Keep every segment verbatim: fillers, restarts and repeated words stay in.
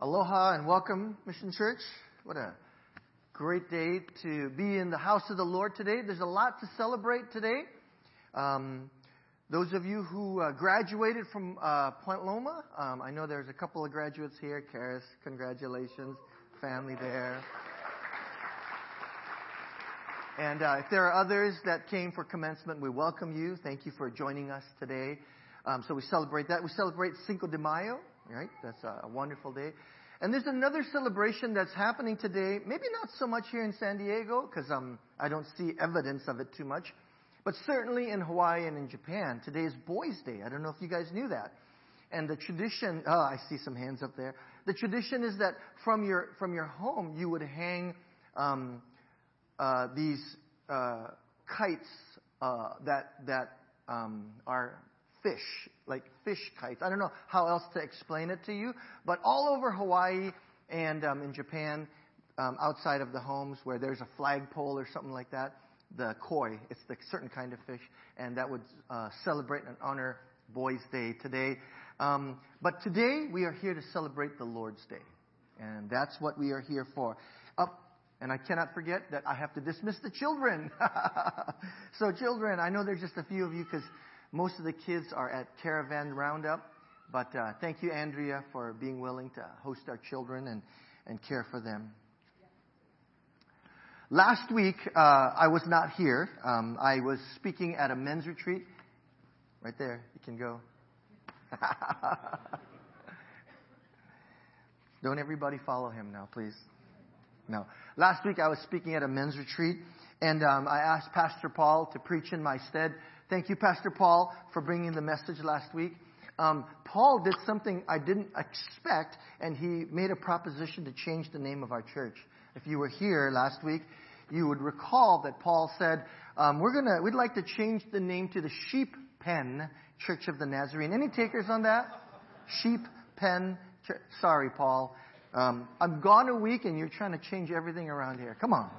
Aloha and welcome, Mission Church. What a great day to be in the house of the Lord today. There's a lot to celebrate today. Um, those of you who uh, graduated from uh, Point Loma, um, I know there's a couple of graduates here. Karis, congratulations. Family there. And uh, if there are others that came for commencement, we welcome you. Thank you for joining us today. Um, so we celebrate that. We celebrate Cinco de Mayo, right? That's a, a wonderful day. And there's another celebration that's happening today. Maybe not so much here in San Diego, because um, I don't see evidence of it too much. But certainly in Hawaii and in Japan, today is Boys' Day. I don't know if you guys knew that. And the tradition, oh, I see some hands up there. The tradition is that from your from your home, you would hang um, uh, these uh, kites uh, that that um, are fish, like fish kites. I don't know how else to explain it to you, but all over Hawaii and um, in Japan, um, outside of the homes where there's a flagpole or something like that, the koi, it's the certain kind of fish, and that would uh, celebrate and honor Boys' Day today. Um, but today we are here to celebrate the Lord's Day, and that's what we are here for. Up. And I cannot forget that I have to dismiss the children. So children, I know there's just a few of you because most of the kids are at Caravan Roundup. But uh, thank you, Andrea, for being willing to host our children and, and care for them. Last week, uh, I was not here. Um, I was speaking at a men's retreat. Right there. You can go. Don't everybody follow him now, please. No. Last week I was speaking at a men's retreat, and um, I asked Pastor Paul to preach in my stead. Thank you, Pastor Paul, for bringing the message last week. Um, Paul did something I didn't expect, and he made a proposition to change the name of our church. If you were here last week, you would recall that Paul said, um, "We're gonna, we'd like to change the name to the Sheep Pen Church of the Nazarene." Any takers on that? Sheep Pen. Ch- Sorry, Paul. Um, I'm gone a week and you're trying to change everything around here. Come on.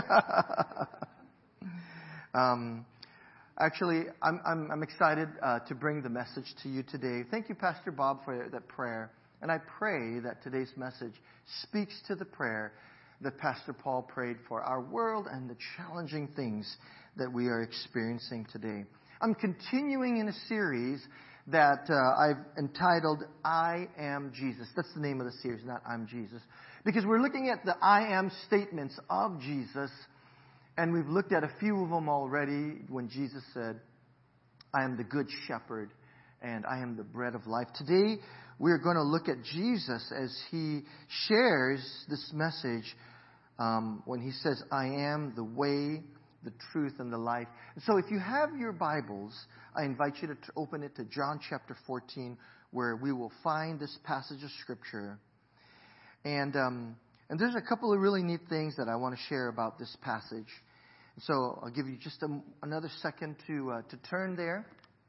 um, actually, I'm, I'm, I'm excited uh, to bring the message to you today. Thank you, Pastor Bob, for that prayer. And I pray that today's message speaks to the prayer that Pastor Paul prayed for our world and the challenging things that we are experiencing today. I'm continuing in a series that uh, I've entitled, I Am Jesus. That's the name of the series, not I'm Jesus. Because we're looking at the I Am statements of Jesus, and we've looked at a few of them already when Jesus said, I am the good shepherd, and I am the bread of life. Today, we're going to look at Jesus as he shares this message um, when he says, I am the way, the truth, and the life. So if you have your Bibles, I invite you to open it to John chapter fourteen, where we will find this passage of Scripture. And um, and there's a couple of really neat things that I want to share about this passage. So I'll give you just a, another second to uh, to turn there.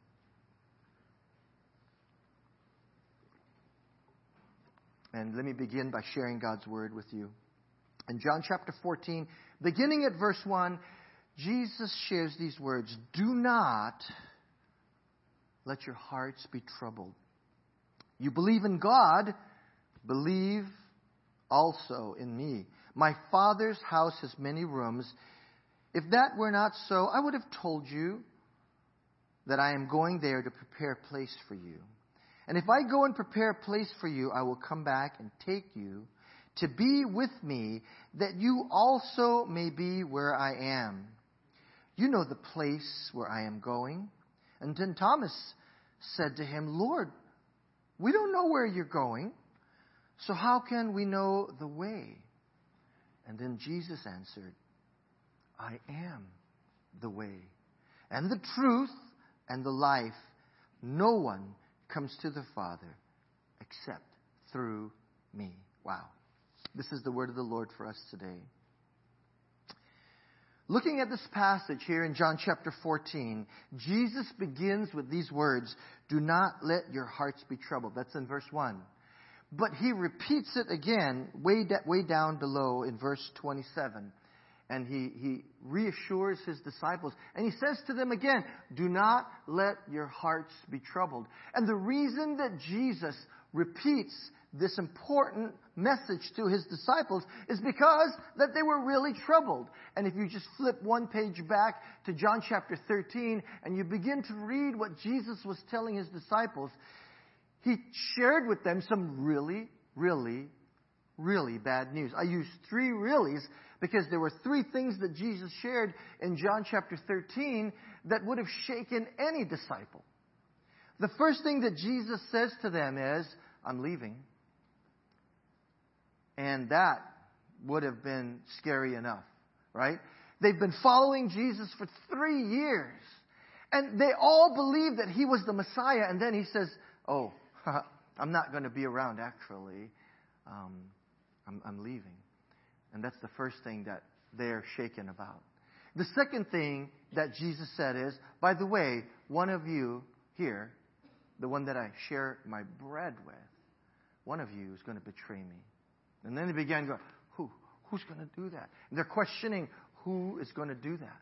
And let me begin by sharing God's Word with you. In John chapter fourteen, beginning at verse one, Jesus shares these words, do not let your hearts be troubled. You believe in God, believe also in me. My Father's house has many rooms. If that were not so, I would have told you that I am going there to prepare a place for you. And if I go and prepare a place for you, I will come back and take you to be with me, that you also may be where I am. You know the place where I am going. And then Thomas said to him, Lord, we don't know where you're going, so how can we know the way? And then Jesus answered, I am the way and the truth and the life. No one comes to the Father except through me. Wow. This is the word of the Lord for us today. Looking at this passage here in John chapter fourteen, Jesus begins with these words, do not let your hearts be troubled. That's in verse one. But he repeats it again way, da- way down below in verse twenty-seven. And he, he reassures his disciples. And he says to them again, do not let your hearts be troubled. And the reason that Jesus repeats this important message to his disciples is because that they were really troubled. And if you just flip one page back to John chapter thirteen and you begin to read what Jesus was telling his disciples, he shared with them some really, really, really bad news. I use three reallys because there were three things that Jesus shared in John chapter thirteen that would have shaken any disciple. The first thing that Jesus says to them is, I'm leaving. And that would have been scary enough, right? They've been following Jesus for three years. And they all believed that he was the Messiah. And then he says, oh, I'm not going to be around, actually. Um, I'm, I'm leaving. And that's the first thing that they're shaken about. The second thing that Jesus said is, by the way, one of you here, the one that I share my bread with, one of you is going to betray me. And then they began going, who? Who's going to do that? And they're questioning who is going to do that.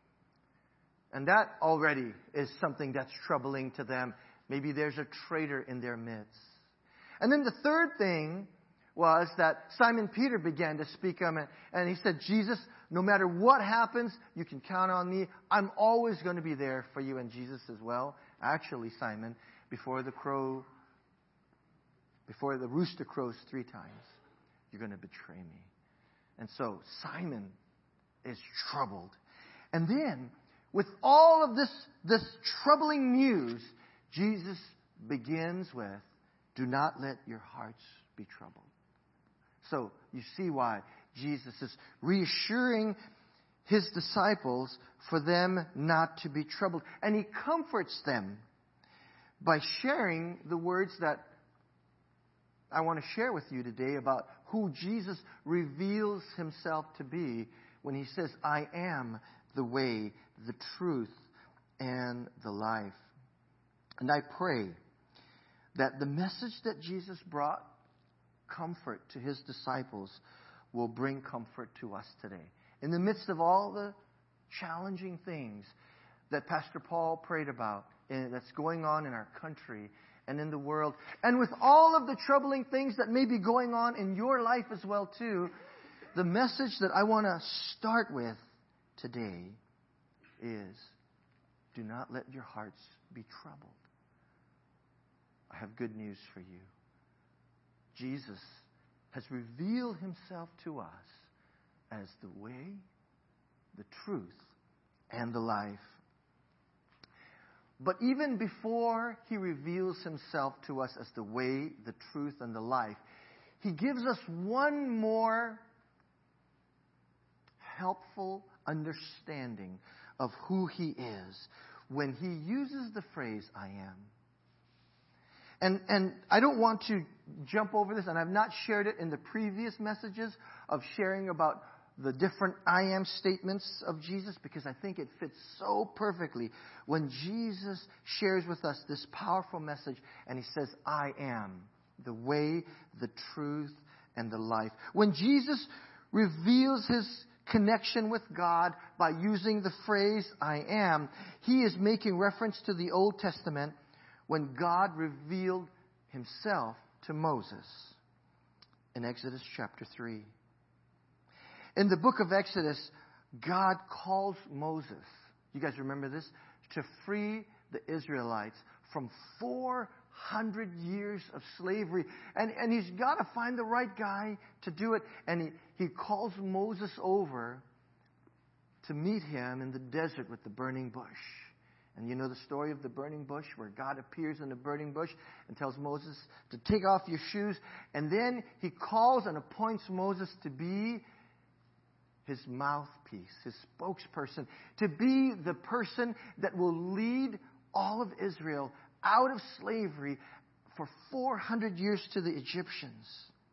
And that already is something that's troubling to them. Maybe there's a traitor in their midst. And then the third thing was that Simon Peter began to speak up, and he said, Jesus, no matter what happens, you can count on me. I'm always going to be there for you. And Jesus says, well, actually, Simon, before the crow, before the rooster crows three times, you're going to betray me. And so Simon is troubled. And then, with all of this, this troubling news, Jesus begins with, do not let your hearts be troubled. So you see why Jesus is reassuring his disciples for them not to be troubled. And he comforts them by sharing the words that I want to share with you today about who Jesus reveals himself to be when he says, I am the way, the truth, and the life. And I pray that the message that Jesus brought comfort to his disciples will bring comfort to us today. In the midst of all the challenging things that Pastor Paul prayed about and that's going on in our country and in the world, and with all of the troubling things that may be going on in your life as well too, the message that I want to start with today is, do not let your hearts be troubled. I have good news for you. Jesus has revealed himself to us as the way, the truth, and the life. But even before he reveals himself to us as the way, the truth, and the life, he gives us one more helpful understanding of who he is when he uses the phrase, I am. And and I don't want to jump over this, and I've not shared it in the previous messages of sharing about the different I am statements of Jesus, because I think it fits so perfectly when Jesus shares with us this powerful message and he says, I am the way, the truth, and the life. When Jesus reveals his connection with God by using the phrase I am, he is making reference to the Old Testament when God revealed himself to Moses in Exodus chapter three. In the book of Exodus, God calls Moses, you guys remember this, to free the Israelites from four hundred years of slavery. And, and he's got to find the right guy to do it. And he, he calls Moses over to meet him in the desert with the burning bush. And you know the story of the burning bush, where God appears in the burning bush and tells Moses to take off your shoes. And then he calls and appoints Moses to be his mouthpiece, his spokesperson, to be the person that will lead all of Israel out of slavery for four hundred years to the Egyptians.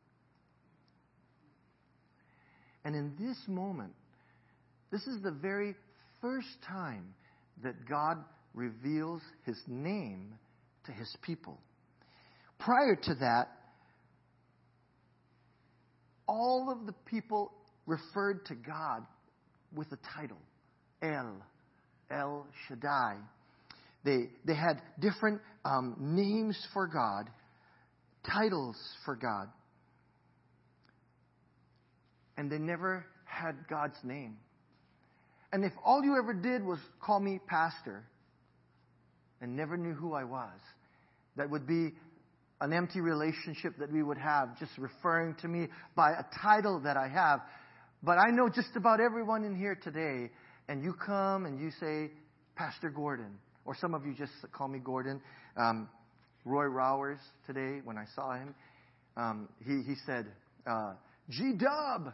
And in this moment, this is the very first time that God reveals his name to his people. Prior to that, all of the people referred to God with a title, El, El Shaddai. They, they had different um, names for God, titles for God. And they never had God's name. And if all you ever did was call me pastor and never knew who I was, that would be an empty relationship that we would have, just referring to me by a title that I have. But I know just about everyone in here today, and you come and you say, Pastor Gordon, or some of you just call me Gordon. Um, Roy Rowers today, when I saw him, um, he, he said, uh, G-Dub.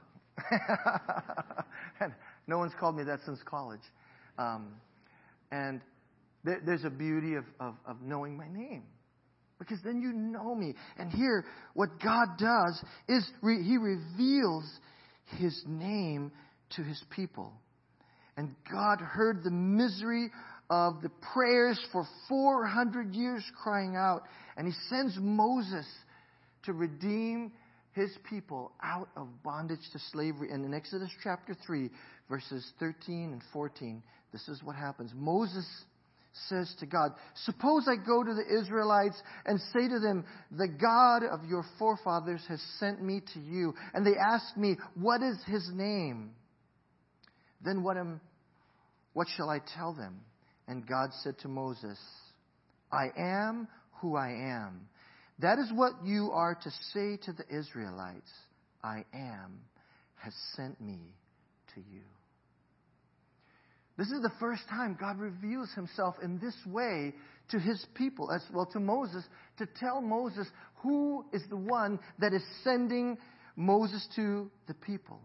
And no one's called me that since college. Um, and there, there's a beauty of, of, of knowing my name. Because then you know me. And here, what God does is re- He reveals His name to His people. And God heard the misery of the prayers for four hundred years crying out. And He sends Moses to redeem His people out of bondage to slavery. And in Exodus chapter three, verses thirteen and fourteen, this is what happens. Moses says to God, suppose I go to the Israelites and say to them, the God of your forefathers has sent me to you. And they ask me, what is His name? Then what am, what shall I tell them? And God said to Moses, I am who I am. That is what you are to say to the Israelites. I am has sent me to you. This is the first time God reveals Himself in this way to His people, as well to Moses, to tell Moses who is the one that is sending Moses to the people.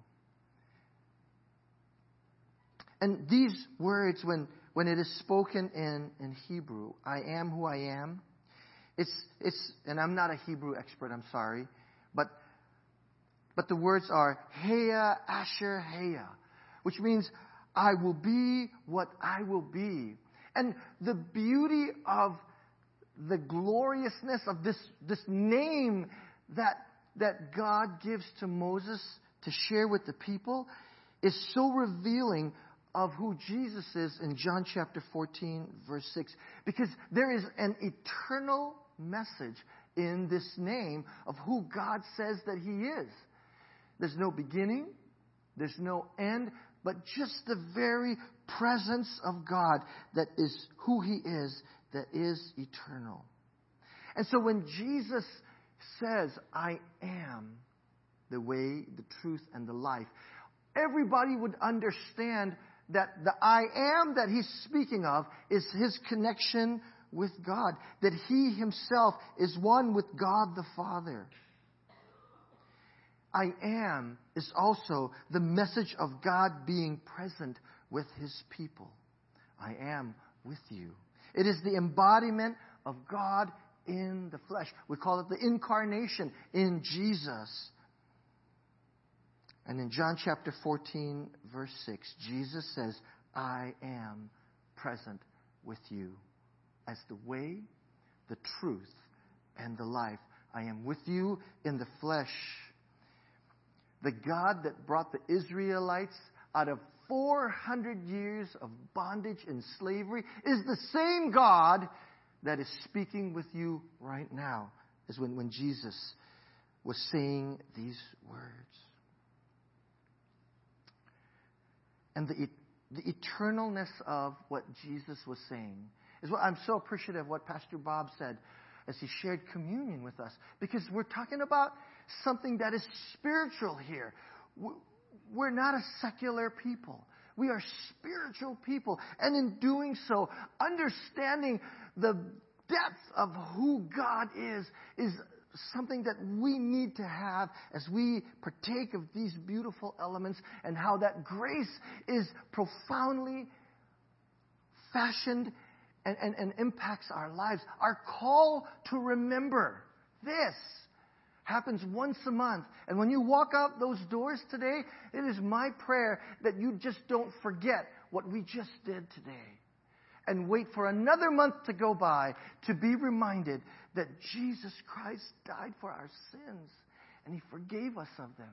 And these words, when, when it is spoken in, in Hebrew, I am who I am, it's, it's, and I'm not a Hebrew expert, I'm sorry, but, but the words are Heya Asher Heya, which means I will be what I will be. And the beauty of the gloriousness of this, this name that, that God gives to Moses to share with the people is so revealing of who Jesus is in John chapter fourteen, verse six. Because there is an eternal message in this name of who God says that He is. There's no beginning, there's no end, but just the very presence of God that is who He is, that is eternal. And so when Jesus says, I am the way, the truth, and the life, everybody would understand that the I am that He's speaking of is His connection with God, that He Himself is one with God the Father. I am is also the message of God being present with His people. I am with you. It is the embodiment of God in the flesh. We call it the incarnation in Jesus. And in John chapter fourteen, verse six, Jesus says, I am present with you as the way, the truth, and the life. I am with you in the flesh. The God that brought the Israelites out of four hundred years of bondage and slavery is the same God that is speaking with you right now, as when, when Jesus was saying these words. And the, the eternalness of what Jesus was saying is what I'm so appreciative of what Pastor Bob said as he shared communion with us. Because we're talking about something that is spiritual here. We're not a secular people. We are spiritual people. And in doing so, understanding the depth of who God is, is something that we need to have as we partake of these beautiful elements, and how that grace is profoundly fashioned and, and, and impacts our lives. Our call to remember this happens once a month. And when you walk out those doors today, it is my prayer that you just don't forget what we just did today. And wait for another month to go by to be reminded that Jesus Christ died for our sins and He forgave us of them.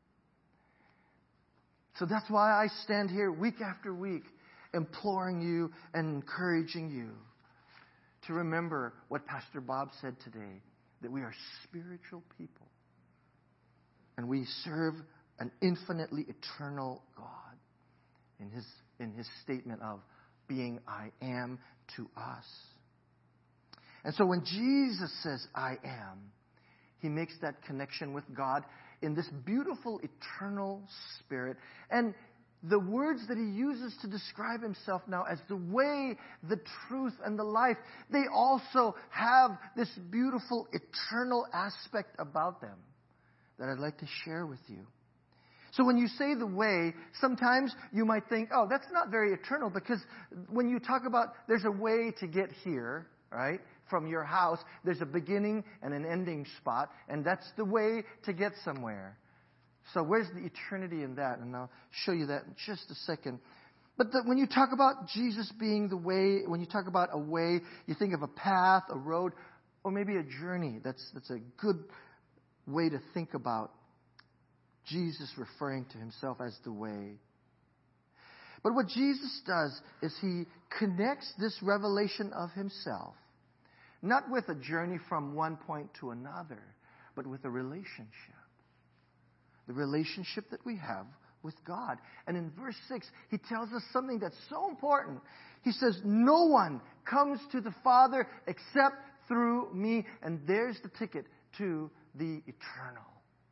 So that's why I stand here week after week imploring you and encouraging you to remember what Pastor Bob said today, that we are spiritual people. And we serve an infinitely eternal God in his, in his statement of being I am to us. And so when Jesus says I am, he makes that connection with God in this beautiful eternal spirit. And the words that he uses to describe himself now as the way, the truth, and the life, they also have this beautiful eternal aspect about them that I'd like to share with you. So when you say the way, sometimes you might think, oh, that's not very eternal, because when you talk about there's a way to get here, right, from your house, there's a beginning and an ending spot, and that's the way to get somewhere. So where's the eternity in that? And I'll show you that in just a second. But the, when you talk about Jesus being the way, when you talk about a way, you think of a path, a road, or maybe a journey. That's, that's a good way to think about Jesus referring to himself as the way. But what Jesus does is he connects this revelation of himself, not with a journey from one point to another, but with a relationship. The relationship that we have with God. And in verse six, he tells us something that's so important. He says, no one comes to the Father except through me. And there's the ticket to the eternal.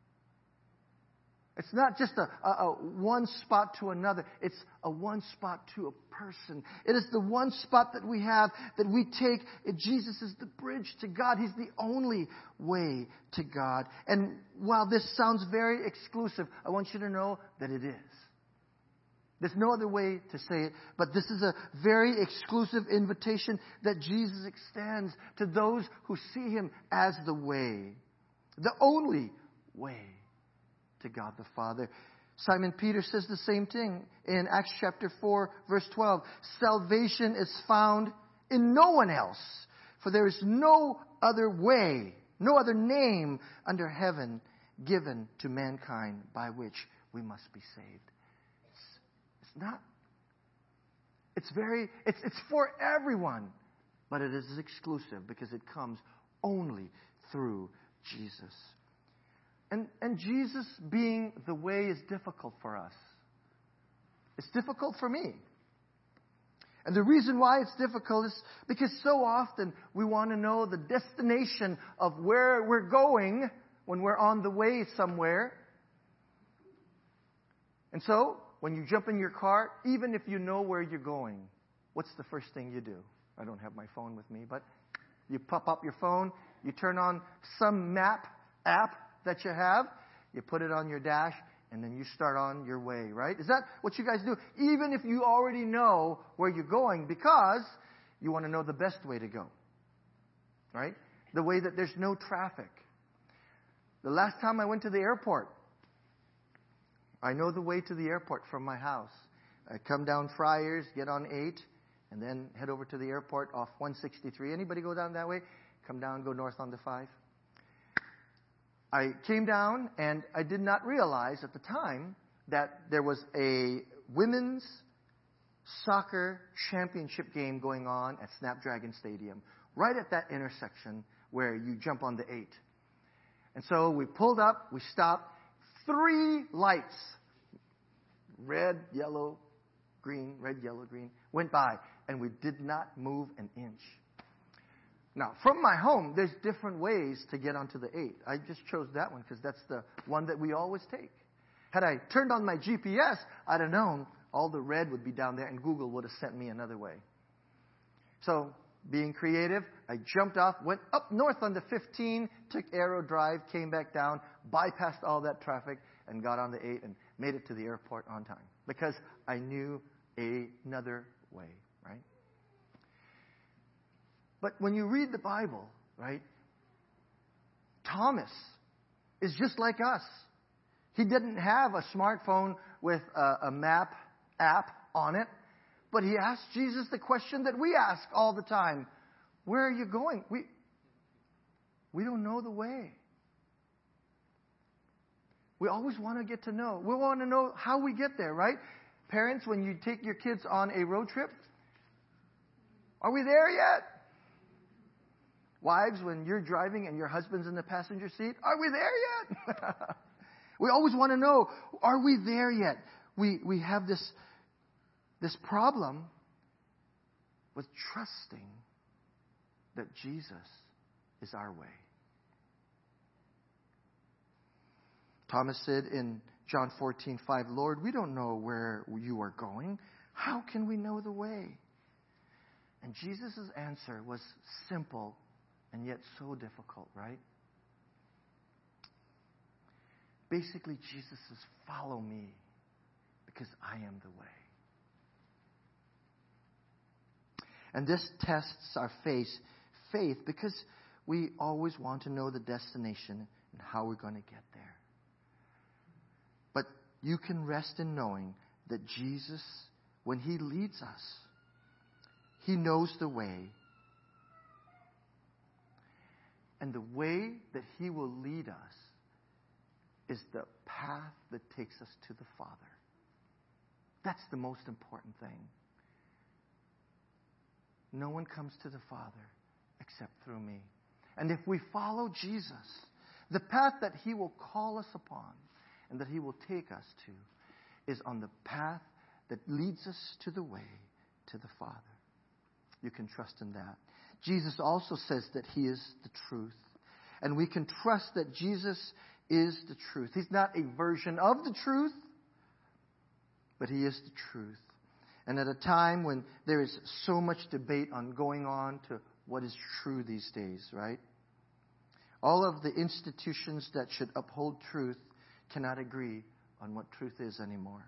It's not just a, a, a one spot to another. It's a one spot to a person. It is the one spot that we have that we take. Jesus is the bridge to God. He's the only way to God. And while this sounds very exclusive, I want you to know that it is. There's no other way to say it, but this is a very exclusive invitation that Jesus extends to those who see him as the way, the only way to God the Father. Simon Peter says the same thing in Acts chapter four, verse twelve. Salvation is found in no one else, for there is no other way, no other name under heaven given to mankind by which we must be saved. It's, it's not, it's very, it's, it's for everyone, but it is exclusive because it comes only through Jesus. And, and Jesus being the way is difficult for us. It's difficult for me. And the reason why it's difficult is because so often we want to know the destination of where we're going when we're on the way somewhere. And so, when you jump in your car, even if you know where you're going, what's the first thing you do? I don't have my phone with me, but you pop up your phone, you turn on some map app that you have, you put it on your dash, and then you start on your way, right? Is that what you guys do? Even if you already know where you're going, because you want to know the best way to go, right? The way that there's no traffic. The last time I went to the airport, I know the way to the airport from my house. I come down Friars, get on eight, and then head over to the airport off one sixty-three. Anybody go down that way? Come down, go north on the five. I came down, and I did not realize at the time that there was a women's soccer championship game going on at Snapdragon Stadium, right at that intersection where you jump on the eight. And so we pulled up, we stopped, three lights, red, yellow, green, red, yellow, green, went by, and we did not move an inch. Now, from my home, there's different ways to get onto the eight. I just chose that one because that's the one that we always take. Had I turned on my G P S, I'd have known all the red would be down there and Google would have sent me another way. So, being creative, I jumped off, went up north on the fifteen, took Arrow Drive, came back down, bypassed all that traffic, and got on the eight and made it to the airport on time. Because I knew another way, right? But when you read the Bible, right, Thomas is just like us. He didn't have a smartphone with a, a map app on it, but he asked Jesus the question that we ask all the time. Where are you going? We, we don't know the way. We always want to get to know. We want to know how we get there, right? Parents, when you take your kids on a road trip, are we there yet? Wives, when you're driving and your husband's in the passenger seat, are we there yet? We always want to know, are we there yet? We we have this, this problem with trusting that Jesus is our way. Thomas said in John fourteen five, Lord, we don't know where you are going. How can we know the way? And Jesus' answer was simple and yet so difficult, right? Basically, Jesus says, follow me because I am the way. And this tests our faith, faith because we always want to know the destination and how we're going to get there. But you can rest in knowing that Jesus, when He leads us, He knows the way. And the way that He will lead us is the path that takes us to the Father. That's the most important thing. No one comes to the Father except through me. And if we follow Jesus, the path that He will call us upon and that He will take us to is on the path that leads us to the way to the Father. You can trust in that. Jesus also says that He is the truth. And we can trust that Jesus is the truth. He's not a version of the truth, but He is the truth. And at a time when there is so much debate on going on to what is true these days, right? All of the institutions that should uphold truth cannot agree on what truth is anymore.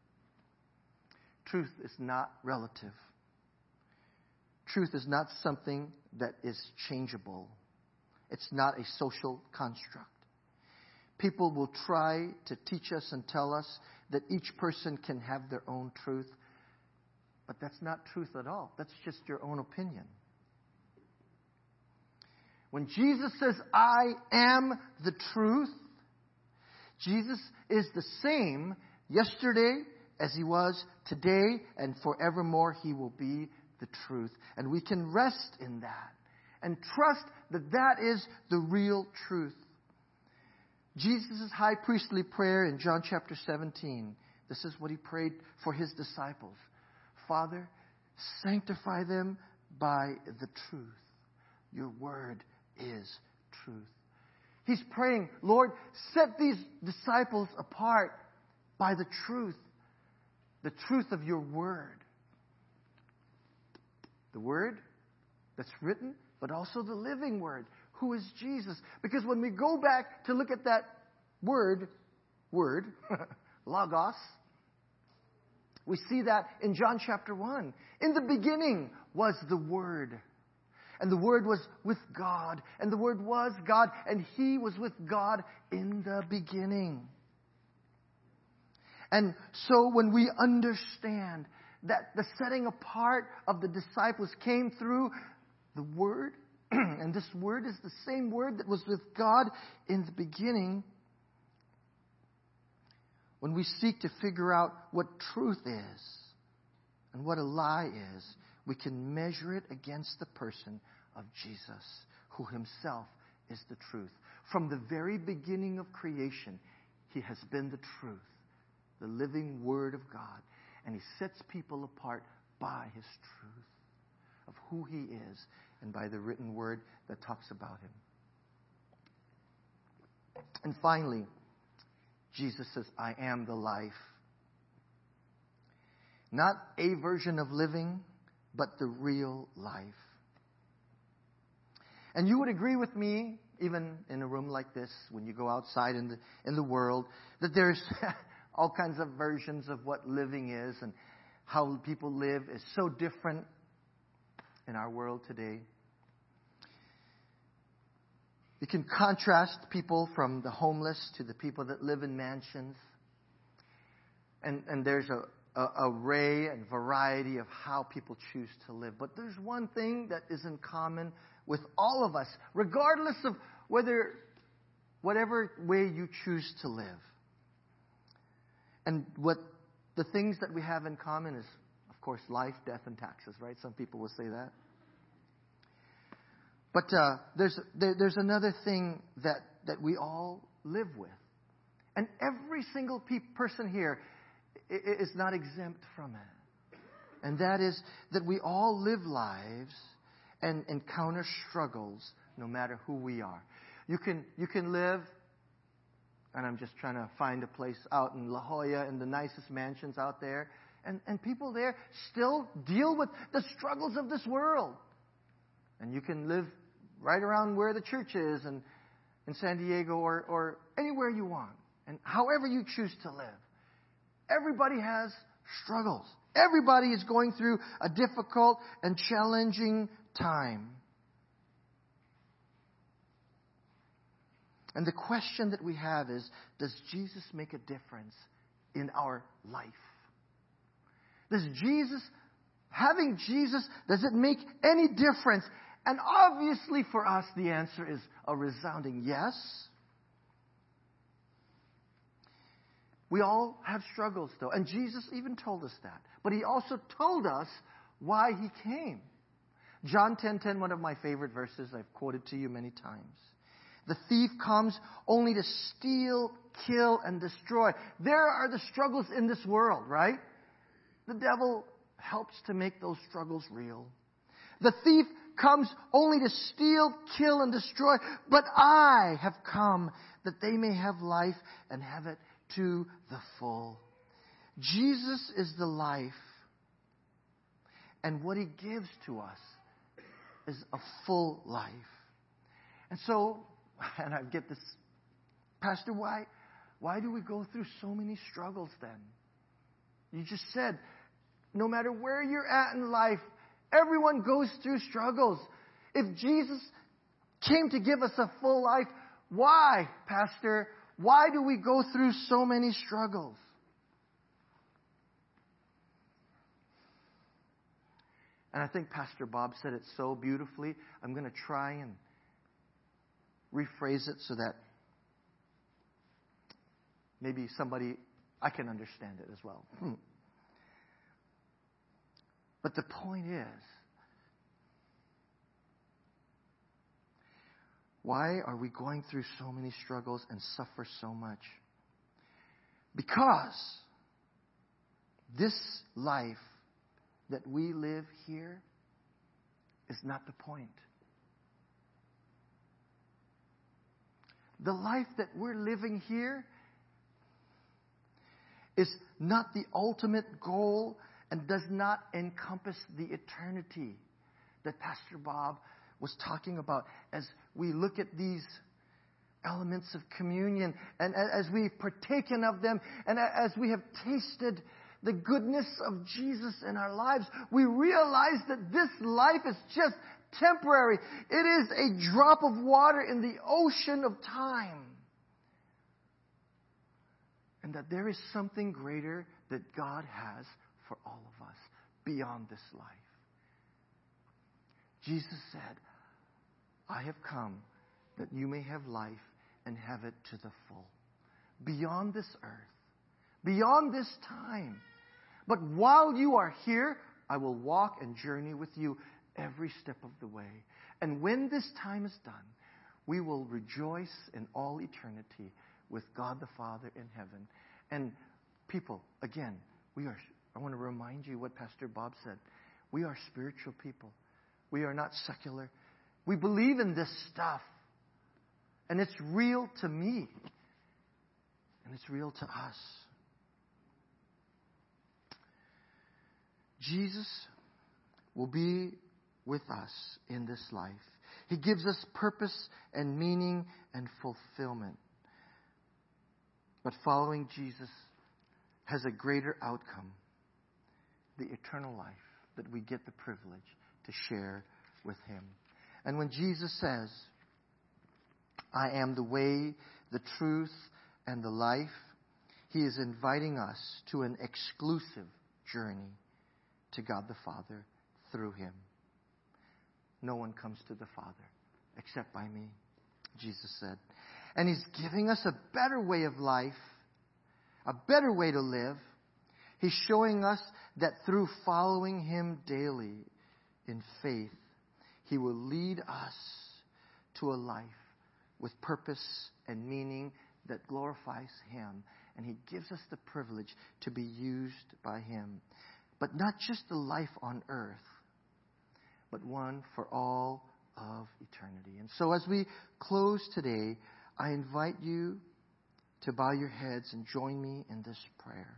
Truth is not relative. Truth is not something that is changeable. It's not a social construct. People will try to teach us and tell us that each person can have their own truth. But that's not truth at all. That's just your own opinion. When Jesus says, I am the truth, Jesus is the same yesterday as He was today, and forevermore He will be the truth. And we can rest in that and trust that that is the real truth. Jesus' high priestly prayer in John chapter seventeen, this is what He prayed for His disciples. Father, sanctify them by the truth. Your word is truth. He's praying, Lord, set these disciples apart by the truth. The truth of your word. The word that's written, but also the living word, who is Jesus. Because when we go back to look at that word, word, logos, we see that in John chapter one. In the beginning was the Word. And the Word was with God. And the Word was God. And He was with God in the beginning. And so when we understand that the setting apart of the disciples came through the Word, and this Word is the same Word that was with God in the beginning, when we seek to figure out what truth is and what a lie is, we can measure it against the person of Jesus, who Himself is the truth. From the very beginning of creation, He has been the truth, the living Word of God. And He sets people apart by His truth of who He is and by the written Word that talks about Him. And finally, Jesus says, I am the life. Not a version of living, but the real life. And you would agree with me, even in a room like this, when you go outside in the, in the world, that there's all kinds of versions of what living is and how people live is so different in our world today. You can contrast people from the homeless to the people that live in mansions. And, and there's a, a array and variety of how people choose to live. But there's one thing that is in common with all of us, regardless of whether, whatever way you choose to live. And what the things that we have in common is, of course, life, death, and taxes, right? Some people will say that. But uh, there's there, there's another thing that, that we all live with. And every single pe- person here is not exempt from it. And that is that we all live lives and encounter struggles no matter who we are. You can you can live, and I'm just trying to find a place out in La Jolla in the nicest mansions out there, and, and people there still deal with the struggles of this world. And you can live right around where the church is and in San Diego or, or anywhere you want. And however you choose to live. Everybody has struggles. Everybody is going through a difficult and challenging time. And the question that we have is, does Jesus make a difference in our life? Does Jesus, having Jesus, does it make any difference? And obviously for us, the answer is a resounding yes. We all have struggles, though. And Jesus even told us that. But He also told us why He came. John ten ten, one of my favorite verses, I've quoted to you many times. The thief comes only to steal, kill, and destroy. There are the struggles in this world, right? The devil helps to make those struggles real. The thief comes only to steal, kill, and destroy. But I have come that they may have life and have it to the full. Jesus is the life. And what He gives to us is a full life. And so, and I get this, Pastor, why, why do we go through so many struggles then? You just said, no matter where you're at in life, everyone goes through struggles. If Jesus came to give us a full life, why, Pastor? Why do we go through so many struggles? And I think Pastor Bob said it so beautifully. I'm going to try and rephrase it so that maybe somebody, I can understand it as well. Hmm. But the point is, why are we going through so many struggles and suffer so much? Because this life that we live here is not the point. The life that we're living here is not the ultimate goal and does not encompass the eternity that Pastor Bob was talking about as we look at these elements of communion and as we've partaken of them and as we have tasted the goodness of Jesus in our lives, we realize that this life is just temporary. It is a drop of water in the ocean of time. And that there is something greater that God has for all of us beyond this life. Jesus said, I have come that you may have life and have it to the full. Beyond this earth. Beyond this time. But while you are here, I will walk and journey with you every step of the way. And when this time is done, we will rejoice in all eternity with God the Father in heaven. And people, again, we are, I want to remind you what Pastor Bob said. We are spiritual people. We are not secular. We believe in this stuff. And it's real to me. And it's real to us. Jesus will be with us in this life. He gives us purpose and meaning and fulfillment. But following Jesus has a greater outcome. The eternal life that we get the privilege to share with Him. And when Jesus says, I am the way, the truth, and the life, He is inviting us to an exclusive journey to God the Father through Him. No one comes to the Father except by me, Jesus said. And He's giving us a better way of life, a better way to live. He's showing us that through following Him daily in faith, He will lead us to a life with purpose and meaning that glorifies Him. And He gives us the privilege to be used by Him. But not just a life on earth, but one for all of eternity. And so as we close today, I invite you to bow your heads and join me in this prayer.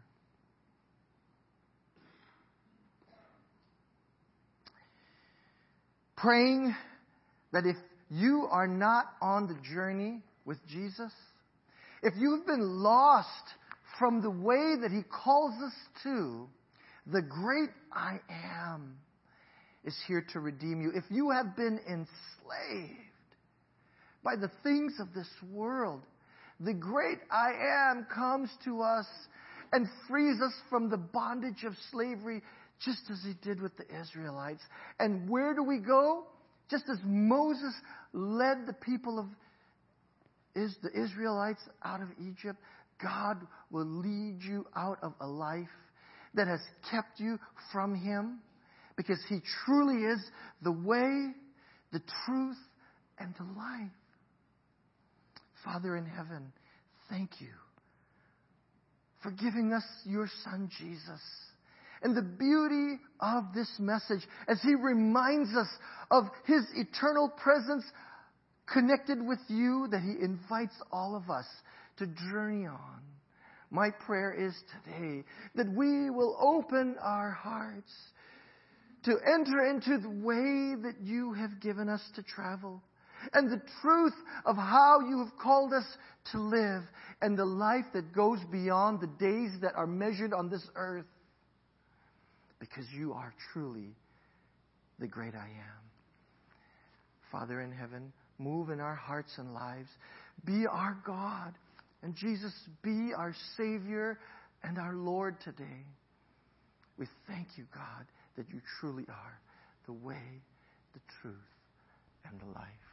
Praying that if you are not on the journey with Jesus, if you've been lost from the way that He calls us to, the great I Am is here to redeem you. If you have been enslaved by the things of this world, the great I Am comes to us and frees us from the bondage of slavery, just as He did with the Israelites. And where do we go? Just as Moses led the people of is the Israelites out of Egypt, God will lead you out of a life that has kept you from Him, because He truly is the way, the truth, and the life. Father in heaven, thank you for giving us your Son, Jesus. And the beauty of this message, as He reminds us of His eternal presence connected with you, that He invites all of us to journey on. My prayer is today that we will open our hearts to enter into the way that you have given us to travel, and the truth of how you have called us to live, and the life that goes beyond the days that are measured on this earth, because you are truly the great I Am. Father in heaven, move in our hearts and lives. Be our God. And Jesus, be our Savior and our Lord today. We thank you, God, that you truly are the way, the truth, and the life.